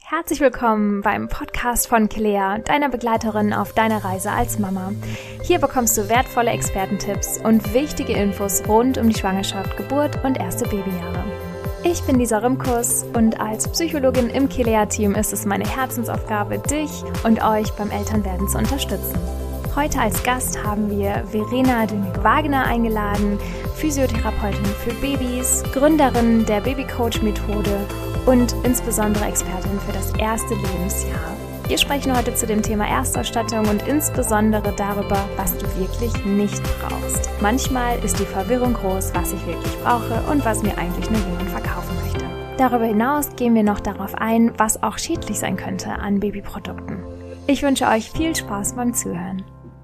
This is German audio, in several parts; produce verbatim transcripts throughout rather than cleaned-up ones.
Herzlich willkommen beim Podcast von Kilea, deiner Begleiterin auf deiner Reise als Mama. Hier bekommst du wertvolle Expertentipps und wichtige Infos rund um die Schwangerschaft, Geburt und erste Babyjahre. Ich bin Lisa Rimkus und als Psychologin im Kilea-Team ist es meine Herzensaufgabe, dich und euch beim Elternwerden zu unterstützen. Heute als Gast haben wir Verena Dünnig-Wagner eingeladen, Physiotherapeutin für Babys, Gründerin der Babycoach-Methode und insbesondere Expertin für das erste Lebensjahr. Wir sprechen heute zu dem Thema Erstausstattung und insbesondere darüber, was du wirklich nicht brauchst. Manchmal ist die Verwirrung groß, was ich wirklich brauche und was mir eigentlich nur jemand verkaufen möchte. Darüber hinaus gehen wir noch darauf ein, was auch schädlich sein könnte an Babyprodukten. Ich wünsche euch viel Spaß beim Zuhören.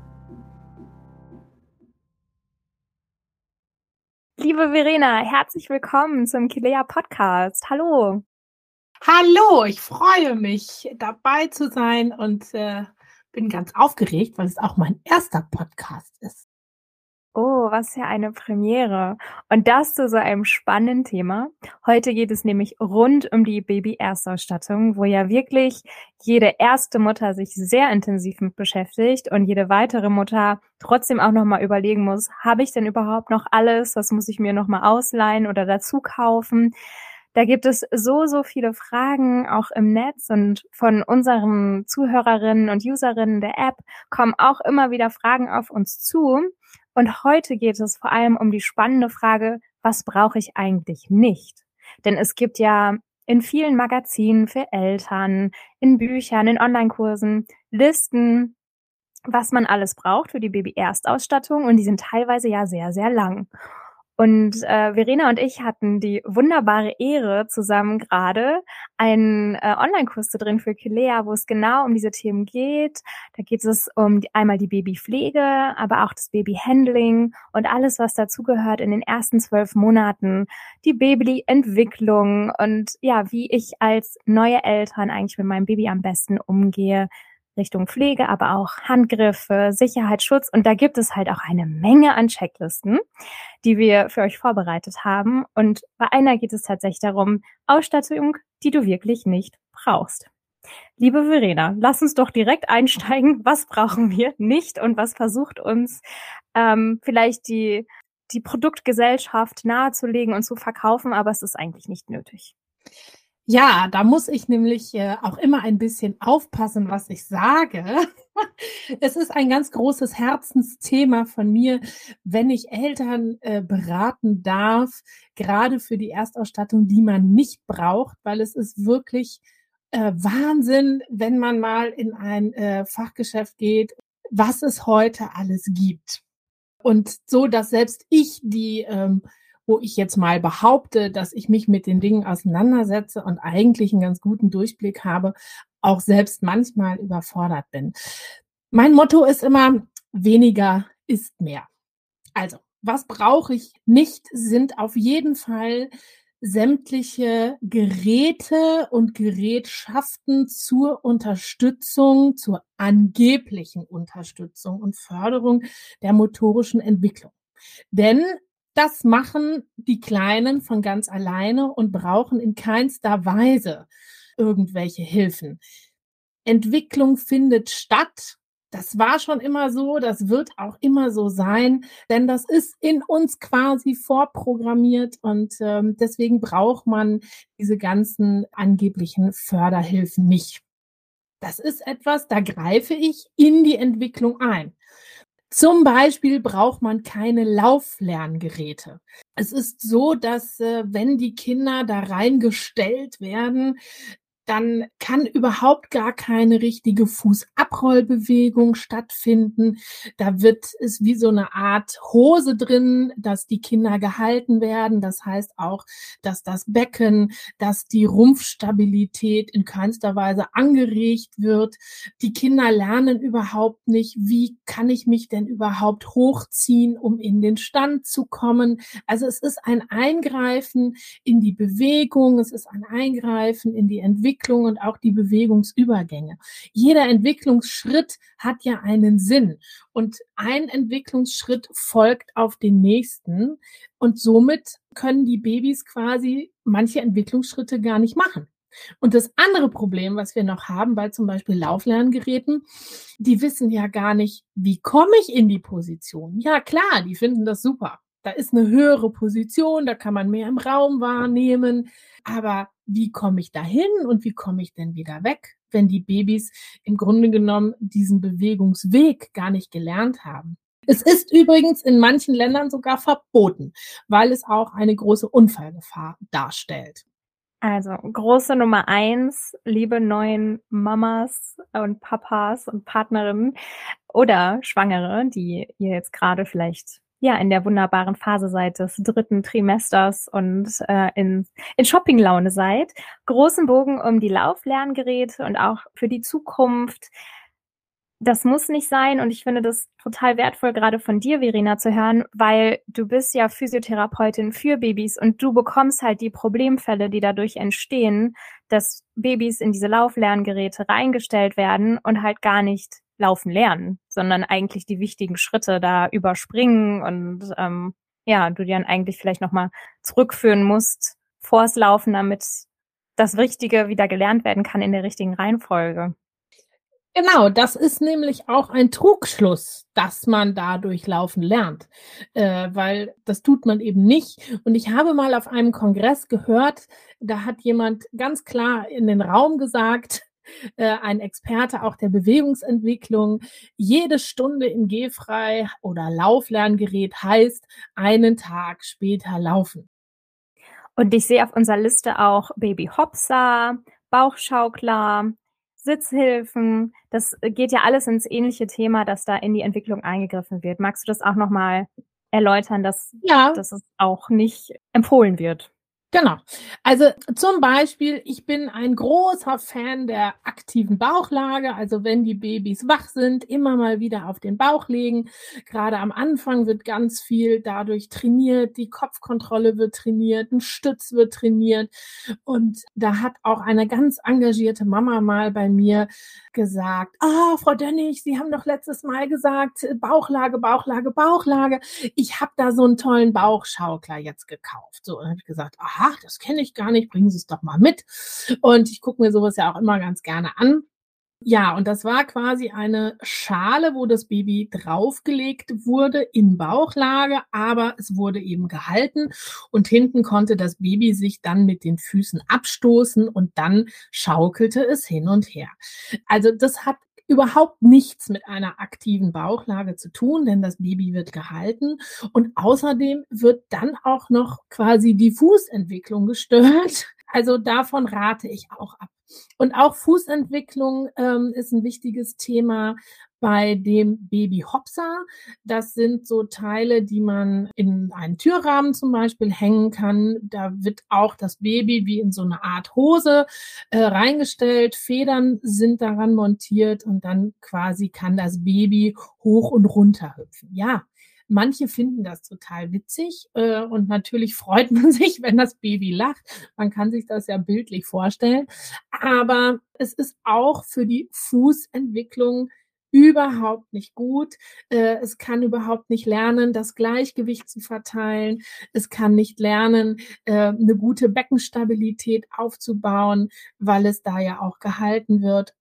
Liebe Verena, herzlich willkommen zum Kilea Podcast. Hallo. Hallo, ich freue mich, dabei zu sein und äh, bin ganz aufgeregt, weil es auch mein erster Podcast ist. Oh, was für eine Premiere. Und das zu so einem spannenden Thema. Heute geht es nämlich rund um die Baby-Erstausstattung, wo ja wirklich jede erste Mutter sich sehr intensiv mit beschäftigt und jede weitere Mutter trotzdem auch nochmal überlegen muss, habe ich denn überhaupt noch alles? Was muss ich mir nochmal ausleihen oder dazu kaufen? Da gibt es so, so viele Fragen auch im Netz und von unseren Zuhörerinnen und Userinnen der App kommen auch immer wieder Fragen auf uns zu. Und heute geht es vor allem um die spannende Frage, was brauche ich eigentlich nicht? Denn es gibt ja in vielen Magazinen für Eltern, in Büchern, in Online-Kursen Listen, was man alles braucht für die Baby-Erstausstattung und die sind teilweise ja sehr, sehr lang. Und äh, Verena und ich hatten die wunderbare Ehre, zusammen gerade einen äh, Online-Kurs zu drehen für Kilea, wo es genau um diese Themen geht. Da geht es um die, einmal die Babypflege, aber auch das Babyhandling und alles, was dazugehört in den ersten zwölf Monaten. Die Babyentwicklung und ja, wie ich als neue Eltern eigentlich mit meinem Baby am besten umgehe. Richtung Pflege, aber auch Handgriffe, Sicherheitsschutz. Und da gibt es halt auch eine Menge an Checklisten, die wir für euch vorbereitet haben. Und bei einer geht es tatsächlich darum, Ausstattung, die du wirklich nicht brauchst. Liebe Verena, lass uns doch direkt einsteigen. Was brauchen wir nicht und was versucht uns ähm, vielleicht die, die Produktgesellschaft nahezulegen und zu verkaufen, aber es ist eigentlich nicht nötig. Ja, da muss ich nämlich äh, auch immer ein bisschen aufpassen, was ich sage. Es ist ein ganz großes Herzensthema von mir, wenn ich Eltern äh, beraten darf, gerade für die Erstausstattung, die man nicht braucht, weil es ist wirklich äh, Wahnsinn, wenn man mal in ein äh, Fachgeschäft geht, was es heute alles gibt. Und so, dass selbst ich die ähm, wo ich jetzt mal behaupte, dass ich mich mit den Dingen auseinandersetze und eigentlich einen ganz guten Durchblick habe, auch selbst manchmal überfordert bin. Mein Motto ist immer, weniger ist mehr. Also, was brauche ich nicht, sind auf jeden Fall sämtliche Geräte und Gerätschaften zur Unterstützung, zur angeblichen Unterstützung und Förderung der motorischen Entwicklung. Denn das machen die Kleinen von ganz alleine und brauchen in keinster Weise irgendwelche Hilfen. Entwicklung findet statt. Das war schon immer so, das wird auch immer so sein, denn das ist in uns quasi vorprogrammiert und ähm, deswegen braucht man diese ganzen angeblichen Förderhilfen nicht. Das ist etwas, da greife ich in die Entwicklung ein. Zum Beispiel braucht man keine Lauflerngeräte. Es ist so, dass äh, wenn die Kinder da reingestellt werden, dann kann überhaupt gar keine richtige Fußabrollbewegung stattfinden. Da wird es wie so eine Art Hose drin, dass die Kinder gehalten werden. Das heißt auch, dass das Becken, dass die Rumpfstabilität in keinster Weise angeregt wird. Die Kinder lernen überhaupt nicht, wie kann ich mich denn überhaupt hochziehen, um in den Stand zu kommen. Also es ist ein Eingreifen in die Bewegung, es ist ein Eingreifen in die Entwicklung und auch die Bewegungsübergänge. Jeder Entwicklungsschritt hat ja einen Sinn und ein Entwicklungsschritt folgt auf den nächsten und somit können die Babys quasi manche Entwicklungsschritte gar nicht machen. Und das andere Problem, was wir noch haben bei zum Beispiel Lauflerngeräten, die wissen ja gar nicht, wie komme ich in die Position? Ja klar, die finden das super. Da ist eine höhere Position, da kann man mehr im Raum wahrnehmen. Aber wie komme ich dahin und wie komme ich denn wieder weg, wenn die Babys im Grunde genommen diesen Bewegungsweg gar nicht gelernt haben? Es ist übrigens in manchen Ländern sogar verboten, weil es auch eine große Unfallgefahr darstellt. Also große Nummer eins, liebe neuen Mamas und Papas und Partnerinnen oder Schwangere, die ihr jetzt gerade vielleicht ja in der wunderbaren Phase seid des dritten Trimesters und äh, in, in Shoppinglaune seid. Großen Bogen um die Lauflerngeräte und auch für die Zukunft. Das muss nicht sein und ich finde das total wertvoll, gerade von dir, Verena, zu hören, weil du bist ja Physiotherapeutin für Babys und du bekommst halt die Problemfälle, die dadurch entstehen, dass Babys in diese Lauflerngeräte reingestellt werden und halt gar nicht laufen lernen, sondern eigentlich die wichtigen Schritte da überspringen und ähm, ja, du die dann eigentlich vielleicht nochmal zurückführen musst vors Laufen, damit das Richtige wieder gelernt werden kann in der richtigen Reihenfolge. Genau, das ist nämlich auch ein Trugschluss, dass man dadurch laufen lernt, äh, weil das tut man eben nicht. Und ich habe mal auf einem Kongress gehört, da hat jemand ganz klar in den Raum gesagt, äh, ein Experte auch der Bewegungsentwicklung, jede Stunde im Gehfrei- oder Lauflerngerät heißt einen Tag später laufen. Und ich sehe auf unserer Liste auch Baby Hopsa, Bauchschaukler, Sitzhilfen. Das geht ja alles ins ähnliche Thema, dass da in die Entwicklung eingegriffen wird. Magst du das auch nochmal erläutern, dass, Ja. dass es auch nicht empfohlen wird? Genau. Also zum Beispiel, ich bin ein großer Fan der aktiven Bauchlage. Also wenn die Babys wach sind, immer mal wieder auf den Bauch legen. Gerade am Anfang wird ganz viel dadurch trainiert. Die Kopfkontrolle wird trainiert, ein Stütz wird trainiert. Und da hat auch eine ganz engagierte Mama mal bei mir gesagt, ah, Frau Dönnig, Sie haben doch letztes Mal gesagt, Bauchlage, Bauchlage, Bauchlage. Ich habe da so einen tollen Bauchschaukler jetzt gekauft. So, und habe ich gesagt, aha, das kenne ich gar nicht, bringen Sie es doch mal mit. Und ich gucke mir sowas ja auch immer ganz gerne an. Ja, und das war quasi eine Schale, wo das Baby draufgelegt wurde in Bauchlage, aber es wurde eben gehalten und hinten konnte das Baby sich dann mit den Füßen abstoßen und dann schaukelte es hin und her. Also das hat überhaupt nichts mit einer aktiven Bauchlage zu tun, denn das Baby wird gehalten und außerdem wird dann auch noch quasi die Fußentwicklung gestört. Also davon rate ich auch ab. Und auch Fußentwicklung ähm, ist ein wichtiges Thema bei dem Baby Hopsa. Das sind so Teile, die man in einen Türrahmen zum Beispiel hängen kann. Da wird auch das Baby wie in so eine Art Hose äh, reingestellt. Federn sind daran montiert und dann quasi kann das Baby hoch und runter hüpfen. Ja, manche finden das total witzig äh, und natürlich freut man sich, wenn das Baby lacht. Man kann sich das ja bildlich vorstellen. Aber es ist auch für die Fußentwicklung überhaupt nicht gut. Äh, es kann überhaupt nicht lernen, das Gleichgewicht zu verteilen. Es kann nicht lernen, äh, eine gute Beckenstabilität aufzubauen, weil es da ja auch gehalten wird.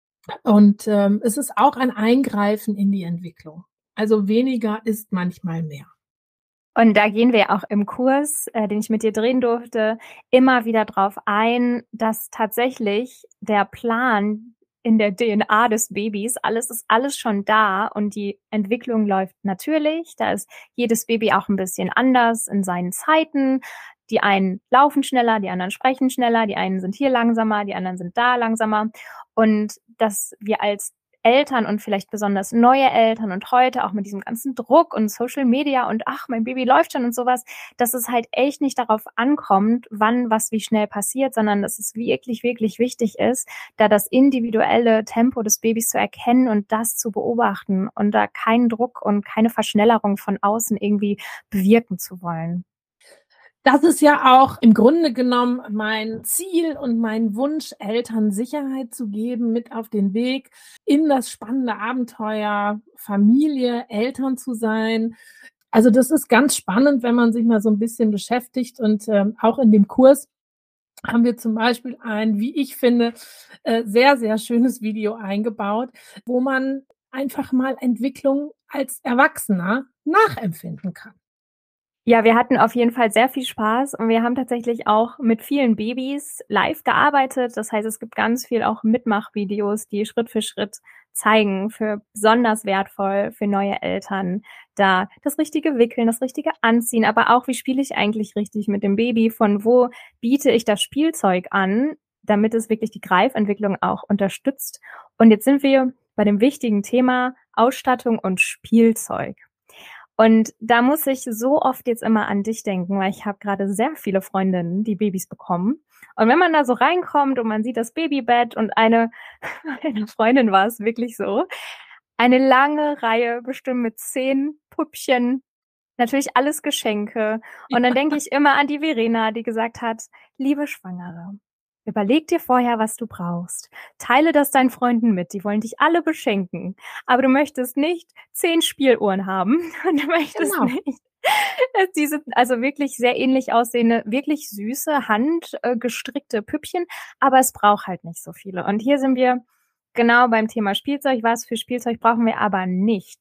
Und ähm, es ist auch ein Eingreifen in die Entwicklung. Also weniger ist manchmal mehr. Und da gehen wir auch im Kurs, äh, den ich mit dir drehen durfte, immer wieder drauf ein, dass tatsächlich der Plan in der D N A des Babys, alles ist alles schon da und die Entwicklung läuft natürlich. Da ist jedes Baby auch ein bisschen anders in seinen Zeiten. Die einen laufen schneller, die anderen sprechen schneller, die einen sind hier langsamer, die anderen sind da langsamer. Und dass wir als Eltern und vielleicht besonders neue Eltern und heute auch mit diesem ganzen Druck und Social Media und ach, mein Baby läuft schon und sowas, dass es halt echt nicht darauf ankommt, wann was wie schnell passiert, sondern dass es wirklich, wirklich wichtig ist, da das individuelle Tempo des Babys zu erkennen und das zu beobachten und da keinen Druck und keine Verschnellerung von außen irgendwie bewirken zu wollen. Das ist ja auch im Grunde genommen mein Ziel und mein Wunsch, Eltern Sicherheit zu geben, mit auf den Weg in das spannende Abenteuer Familie, Eltern zu sein. Also das ist ganz spannend, wenn man sich mal so ein bisschen beschäftigt und ähm, auch in dem Kurs haben wir zum Beispiel ein, wie ich finde, äh, sehr, sehr schönes Video eingebaut, wo man einfach mal Entwicklung als Erwachsener nachempfinden kann. Ja, wir hatten auf jeden Fall sehr viel Spaß und wir haben tatsächlich auch mit vielen Babys live gearbeitet. Das heißt, es gibt ganz viel auch Mitmachvideos, die Schritt für Schritt zeigen, für besonders wertvoll für neue Eltern, da das richtige Wickeln, das richtige Anziehen, aber auch, wie spiele ich eigentlich richtig mit dem Baby, von wo biete ich das Spielzeug an, damit es wirklich die Greifentwicklung auch unterstützt. Und jetzt sind wir bei dem wichtigen Thema Ausstattung und Spielzeug. Und da muss ich so oft jetzt immer an dich denken, weil ich habe gerade sehr viele Freundinnen, die Babys bekommen. Und wenn man da so reinkommt und man sieht das Babybett und eine, eine Freundin war es wirklich so, eine lange Reihe, bestimmt mit zehn Püppchen, natürlich alles Geschenke. Und dann denke ich immer an die Verena, die gesagt hat, liebe Schwangere, überleg dir vorher, was du brauchst. Teile das deinen Freunden mit. Die wollen dich alle beschenken. Aber du möchtest nicht zehn Spieluhren haben. Und du möchtest Genau. nicht dass diese, also wirklich sehr ähnlich aussehende, wirklich süße, handgestrickte Püppchen. Aber es braucht halt nicht so viele. Und hier sind wir genau beim Thema Spielzeug. Was für Spielzeug brauchen wir aber nicht?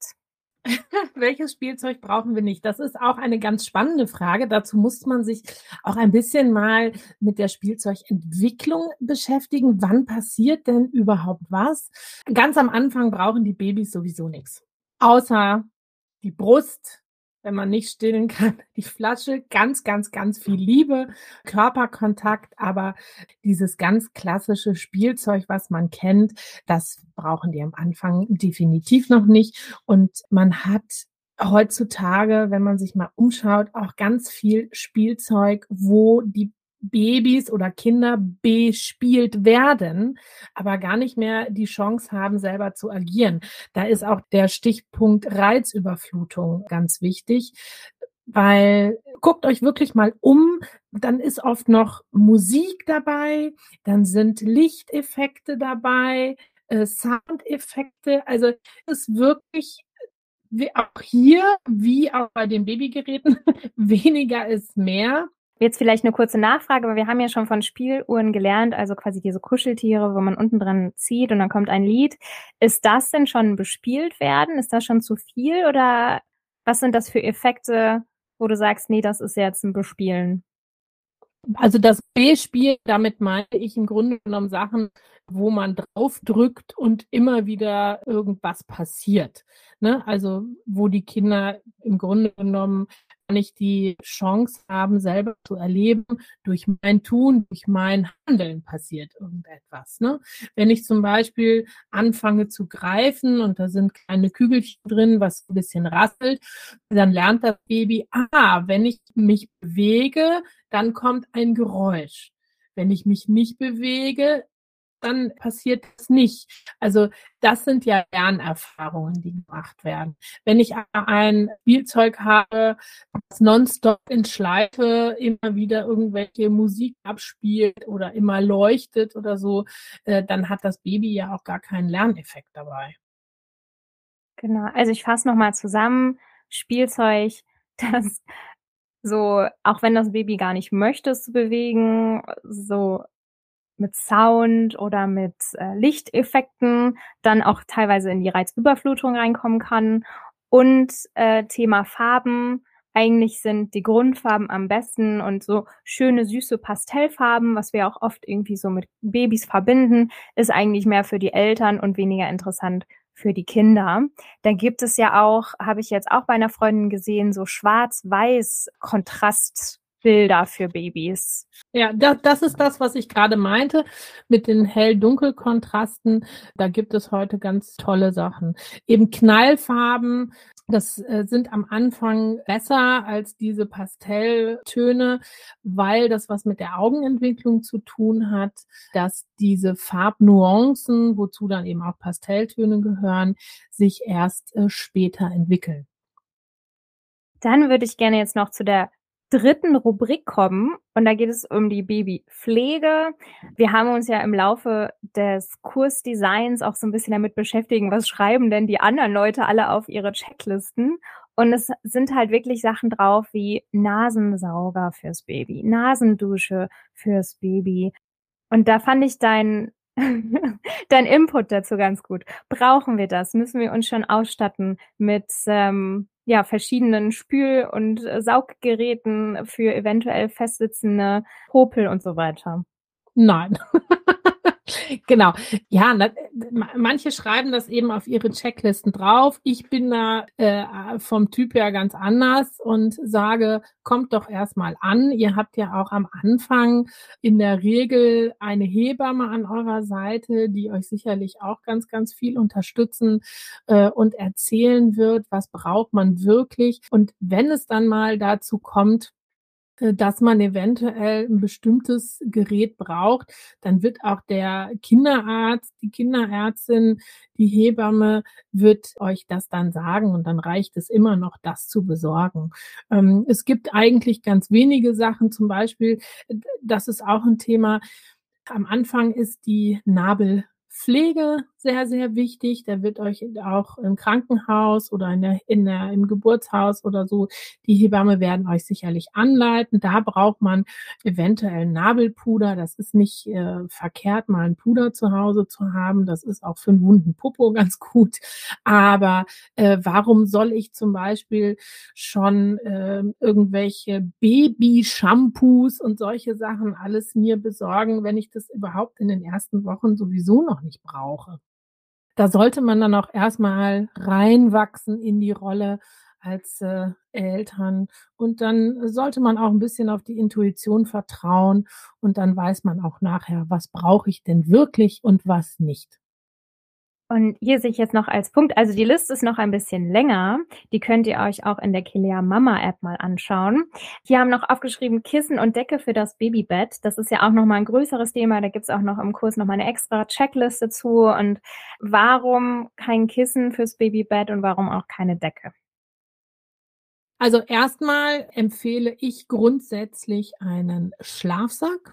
Welches Spielzeug brauchen wir nicht? Das ist auch eine ganz spannende Frage. Dazu muss man sich auch ein bisschen mal mit der Spielzeugentwicklung beschäftigen. Wann passiert denn überhaupt was? Ganz am Anfang brauchen die Babys sowieso nichts. Außer die Brust, wenn man nicht stillen kann, die Flasche, ganz, ganz, ganz viel Liebe, Körperkontakt, aber dieses ganz klassische Spielzeug, was man kennt, das brauchen die am Anfang definitiv noch nicht. Und man hat heutzutage, wenn man sich mal umschaut, auch ganz viel Spielzeug, wo die Babys oder Kinder bespielt werden, aber gar nicht mehr die Chance haben, selber zu agieren. Da ist auch der Stichpunkt Reizüberflutung ganz wichtig, weil guckt euch wirklich mal um, dann ist oft noch Musik dabei, dann sind Lichteffekte dabei, äh, Soundeffekte, also es ist wirklich wie auch hier, wie auch bei den Babygeräten, weniger ist mehr. Jetzt vielleicht eine kurze Nachfrage, aber wir haben ja schon von Spieluhren gelernt, also quasi diese Kuscheltiere, wo man unten dran zieht und dann kommt ein Lied. Ist das denn schon bespielt werden? Ist das schon zu viel oder was sind das für Effekte, wo du sagst, nee, das ist jetzt ein Bespielen? Also das B-Spiel, damit meine ich im Grunde genommen Sachen, wo man drauf drückt und immer wieder irgendwas passiert. Ne? Also wo die Kinder im Grunde genommen nicht die Chance haben, selber zu erleben, durch mein Tun, durch mein Handeln passiert irgendetwas. Ne? Wenn ich zum Beispiel anfange zu greifen und da sind kleine Kügelchen drin, was ein bisschen rasselt, dann lernt das Baby, ah, wenn ich mich bewege, dann kommt ein Geräusch. Wenn ich mich nicht bewege, dann passiert es nicht. Also das sind ja Lernerfahrungen, die gemacht werden. Wenn ich ein Spielzeug habe, das nonstop in Schleife immer wieder irgendwelche Musik abspielt oder immer leuchtet oder so, äh, dann hat das Baby ja auch gar keinen Lerneffekt dabei. Genau, also ich fasse nochmal zusammen, Spielzeug, das so, auch wenn das Baby gar nicht möchte, es zu bewegen, so mit Sound oder mit äh, Lichteffekten dann auch teilweise in die Reizüberflutung reinkommen kann. Und äh, Thema Farben, eigentlich sind die Grundfarben am besten und so schöne, süße Pastellfarben, was wir auch oft irgendwie so mit Babys verbinden, ist eigentlich mehr für die Eltern und weniger interessant für die Kinder. Da gibt es ja auch, habe ich jetzt auch bei einer Freundin gesehen, so schwarz-weiß Kontrastbilder für Babys. Ja, das, das ist das, was ich gerade meinte mit den Hell-Dunkel-Kontrasten. Da gibt es heute ganz tolle Sachen. Eben Knallfarben, das äh, sind am Anfang besser als diese Pastelltöne, weil das was mit der Augenentwicklung zu tun hat, dass diese Farbnuancen, wozu dann eben auch Pastelltöne gehören, sich erst äh, später entwickeln. Dann würde ich gerne jetzt noch zu der dritten Rubrik kommen und da geht es um die Babypflege. Wir haben uns ja im Laufe des Kursdesigns auch so ein bisschen damit beschäftigt, was schreiben denn die anderen Leute alle auf ihre Checklisten? Und es sind halt wirklich Sachen drauf wie Nasensauger fürs Baby, Nasendusche fürs Baby. Und da fand ich dein dein Input dazu ganz gut. Brauchen wir das? Müssen wir uns schon ausstatten mit ähm, ja, verschiedenen Spül- und äh, Sauggeräten für eventuell festsitzende Popel und so weiter? Nein. Genau. Ja, na, manche schreiben das eben auf ihre Checklisten drauf. Ich bin da äh, vom Typ her ganz anders und sage, kommt doch erstmal an. Ihr habt ja auch am Anfang in der Regel eine Hebamme an eurer Seite, die euch sicherlich auch ganz, ganz viel unterstützen äh, und erzählen wird, was braucht man wirklich. Und wenn es dann mal dazu kommt, dass man eventuell ein bestimmtes Gerät braucht, dann wird auch der Kinderarzt, die Kinderärztin, die Hebamme wird euch das dann sagen und dann reicht es immer noch, das zu besorgen. Ähm, es gibt eigentlich ganz wenige Sachen, zum Beispiel, das ist auch ein Thema, am Anfang ist die Nabelpflege sehr, sehr wichtig. Da wird euch auch im Krankenhaus oder in der, in der, im Geburtshaus oder so, die Hebamme werden euch sicherlich anleiten. Da braucht man eventuell Nabelpuder. Das ist nicht äh, verkehrt, mal ein Puder zu Hause zu haben. Das ist auch für einen wunden Popo ganz gut. Aber äh, warum soll ich zum Beispiel schon äh, irgendwelche Baby-Shampoos und solche Sachen alles mir besorgen, wenn ich das überhaupt in den ersten Wochen sowieso noch nicht brauche? Da sollte man dann auch erstmal reinwachsen in die Rolle als äh, Eltern und dann sollte man auch ein bisschen auf die Intuition vertrauen und dann weiß man auch nachher, was brauche ich denn wirklich und was nicht. Und hier sehe ich jetzt noch als Punkt, also die Liste ist noch ein bisschen länger. Die könnt ihr euch auch in der Kilea Mama App mal anschauen. Hier haben noch aufgeschrieben Kissen und Decke für das Babybett. Das ist ja auch nochmal ein größeres Thema. Da gibt's auch noch im Kurs nochmal eine extra Checkliste zu. Und warum kein Kissen fürs Babybett und warum auch keine Decke? Also erstmal empfehle ich grundsätzlich einen Schlafsack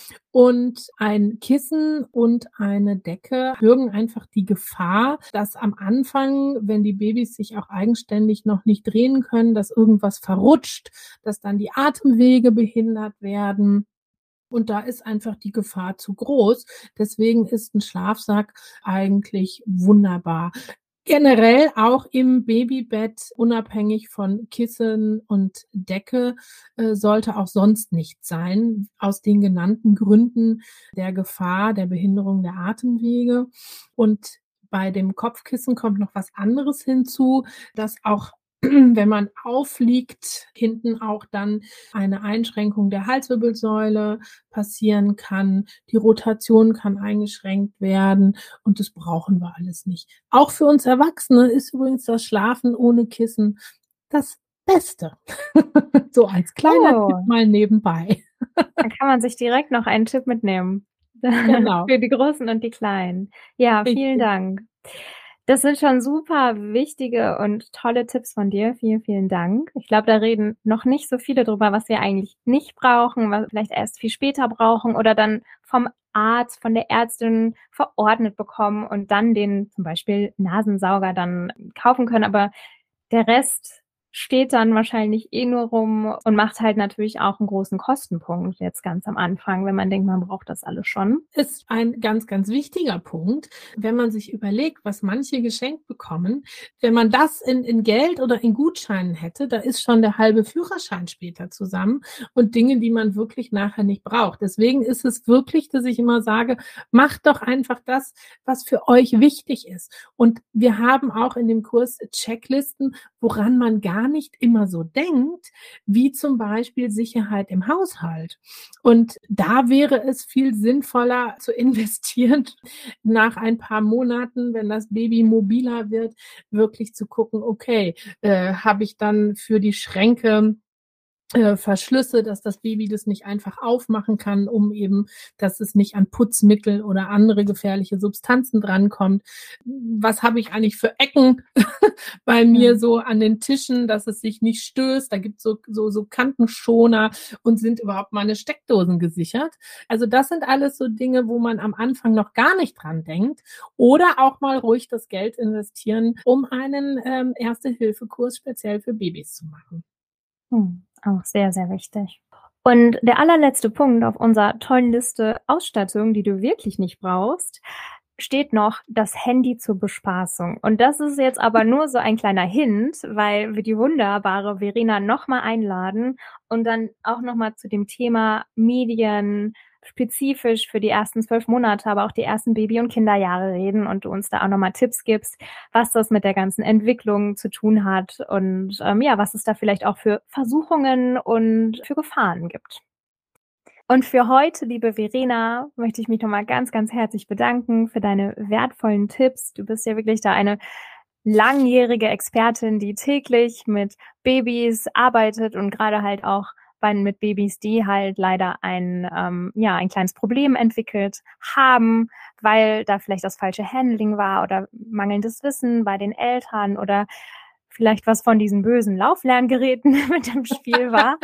und ein Kissen und eine Decke bürgen einfach die Gefahr, dass am Anfang, wenn die Babys sich auch eigenständig noch nicht drehen können, dass irgendwas verrutscht, dass dann die Atemwege behindert werden. Und da ist einfach die Gefahr zu groß. Deswegen ist ein Schlafsack eigentlich wunderbar. Generell auch im Babybett, unabhängig von Kissen und Decke, äh, sollte auch sonst nichts sein, aus den genannten Gründen der Gefahr der Behinderung der Atemwege. Und bei dem Kopfkissen kommt noch was anderes hinzu, dass auch wenn man aufliegt, hinten auch dann eine Einschränkung der Halswirbelsäule passieren kann. Die Rotation kann eingeschränkt werden und das brauchen wir alles nicht. Auch für uns Erwachsene ist übrigens das Schlafen ohne Kissen das Beste. So als kleiner Oh, Tipp mal nebenbei. dann kann man sich direkt noch einen Tipp mitnehmen. Genau. Für die Großen und die Kleinen. Ja, vielen Richtig. Dank. Das sind schon super wichtige und tolle Tipps von dir. Vielen, vielen Dank. Ich glaube, da reden noch nicht so viele drüber, was wir eigentlich nicht brauchen, was wir vielleicht erst viel später brauchen oder dann vom Arzt, von der Ärztin verordnet bekommen und dann den zum Beispiel Nasensauger dann kaufen können. Aber der Rest steht dann wahrscheinlich eh nur rum und macht halt natürlich auch einen großen Kostenpunkt jetzt ganz am Anfang, wenn man denkt, man braucht das alles schon. Ist ein ganz, ganz wichtiger Punkt, wenn man sich überlegt, was manche geschenkt bekommen. Wenn man das in, in Geld oder in Gutscheinen hätte, da ist schon der halbe Führerschein später zusammen und Dinge, die man wirklich nachher nicht braucht. Deswegen ist es wirklich, dass ich immer sage, macht doch einfach das, was für euch wichtig ist. Und wir haben auch in dem Kurs Checklisten, woran man gar nicht immer so denkt, wie zum Beispiel Sicherheit im Haushalt. Und da wäre es viel sinnvoller zu investieren, nach ein paar Monaten, wenn das Baby mobiler wird, wirklich zu gucken, okay, äh, habe ich dann für die Schränke Äh, Verschlüsse, dass das Baby das nicht einfach aufmachen kann, um eben, dass es nicht an Putzmittel oder andere gefährliche Substanzen drankommt. Was habe ich eigentlich für Ecken bei mir Mhm. so an den Tischen, dass es sich nicht stößt? Da gibt's so, so, so Kantenschoner und sind überhaupt meine Steckdosen gesichert? Also das sind alles so Dinge, wo man am Anfang noch gar nicht dran denkt. Oder auch mal ruhig das Geld investieren, um einen ähm, Erste-Hilfe-Kurs speziell für Babys zu machen. Hm, auch sehr, sehr wichtig. Und der allerletzte Punkt auf unserer tollen Liste Ausstattung, die du wirklich nicht brauchst, steht noch das Handy zur Bespaßung. Und das ist jetzt aber nur so ein kleiner Hint, weil wir die wunderbare Verena nochmal einladen und dann auch nochmal zu dem Thema Medien spezifisch für die ersten zwölf Monate, aber auch die ersten Baby- und Kinderjahre reden und du uns da auch nochmal Tipps gibst, was das mit der ganzen Entwicklung zu tun hat und ähm, ja, was es da vielleicht auch für Versuchungen und für Gefahren gibt. Und für heute, liebe Verena, möchte ich mich nochmal ganz, ganz herzlich bedanken für deine wertvollen Tipps. Du bist ja wirklich da eine langjährige Expertin, die täglich mit Babys arbeitet und gerade halt auch bei, mit Babys, die halt leider ein, ähm, ja, ein kleines Problem entwickelt haben, weil da vielleicht das falsche Handling war oder mangelndes Wissen bei den Eltern oder vielleicht was von diesen bösen Lauflerngeräten mit im Spiel war.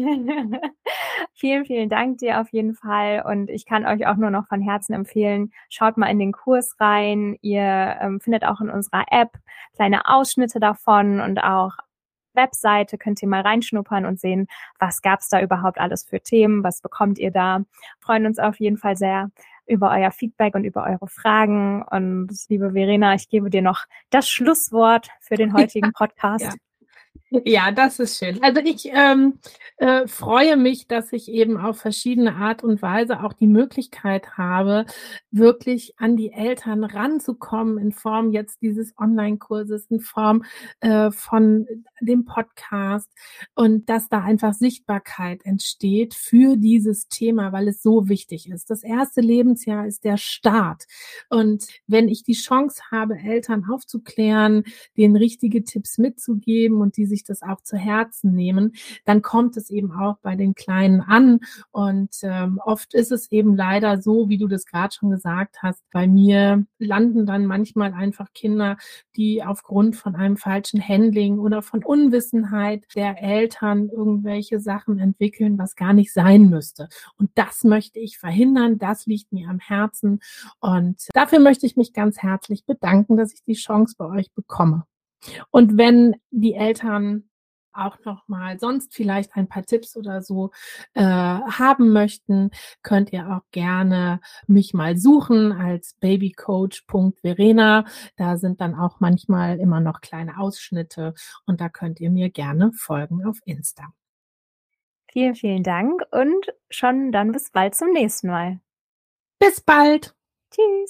Vielen, vielen Dank dir auf jeden Fall. Und ich kann euch auch nur noch von Herzen empfehlen, schaut mal in den Kurs rein. Ihr ähm, findet auch in unserer App kleine Ausschnitte davon und auch Webseite könnt ihr mal reinschnuppern und sehen, was gab's da überhaupt alles für Themen, was bekommt ihr da. Wir freuen uns auf jeden Fall sehr über euer Feedback und über eure Fragen. Und liebe Verena, ich gebe dir noch das Schlusswort für den heutigen Podcast. Ja. Ja, das ist schön. Also ich ähm, äh, freue mich, dass ich eben auf verschiedene Art und Weise auch die Möglichkeit habe, wirklich an die Eltern ranzukommen in Form jetzt dieses Online-Kurses, in Form äh, von dem Podcast und dass da einfach Sichtbarkeit entsteht für dieses Thema, weil es so wichtig ist. Das erste Lebensjahr ist der Start. Und wenn ich die Chance habe, Eltern aufzuklären, denen richtige Tipps mitzugeben und die sich das auch zu Herzen nehmen, dann kommt es eben auch bei den Kleinen an. Und ähm, oft ist es eben leider so, wie du das gerade schon gesagt hast, bei mir landen dann manchmal einfach Kinder, die aufgrund von einem falschen Handling oder von Unwissenheit der Eltern irgendwelche Sachen entwickeln, was gar nicht sein müsste. Und das möchte ich verhindern. Das liegt mir am Herzen. Und dafür möchte ich mich ganz herzlich bedanken, dass ich die Chance bei euch bekomme. Und wenn die Eltern auch noch mal sonst vielleicht ein paar Tipps oder so äh, haben möchten, könnt ihr auch gerne mich mal suchen als babycoach punkt verena. Da sind dann auch manchmal immer noch kleine Ausschnitte und da könnt ihr mir gerne folgen auf Insta. Vielen, vielen Dank und schon dann bis bald zum nächsten Mal. Bis bald. Tschüss.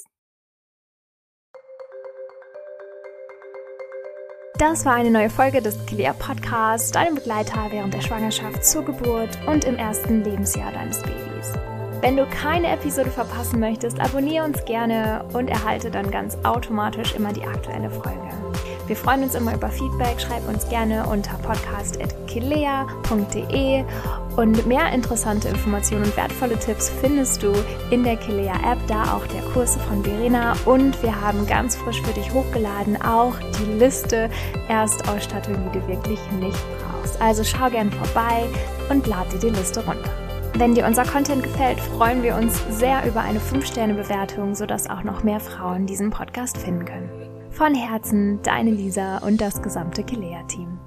Das war eine neue Folge des Kilea Podcasts, deinem Begleiter während der Schwangerschaft, zur Geburt und im ersten Lebensjahr deines Babys. Wenn du keine Episode verpassen möchtest, abonniere uns gerne und erhalte dann ganz automatisch immer die aktuelle Folge. Wir freuen uns immer über Feedback, schreib uns gerne unter podcast at kilea punkt de und mehr interessante Informationen und wertvolle Tipps findest du in der Kilea App, da auch der Kurse von Verena, und wir haben ganz frisch für dich hochgeladen auch die Liste Erstausstattung, die du wirklich nicht brauchst. Also schau gerne vorbei und lad dir die Liste runter. Wenn dir unser Content gefällt, freuen wir uns sehr über eine fünf Sterne Bewertung, sodass auch noch mehr Frauen diesen Podcast finden können. Von Herzen, deine Lisa und das gesamte Kilea-Team.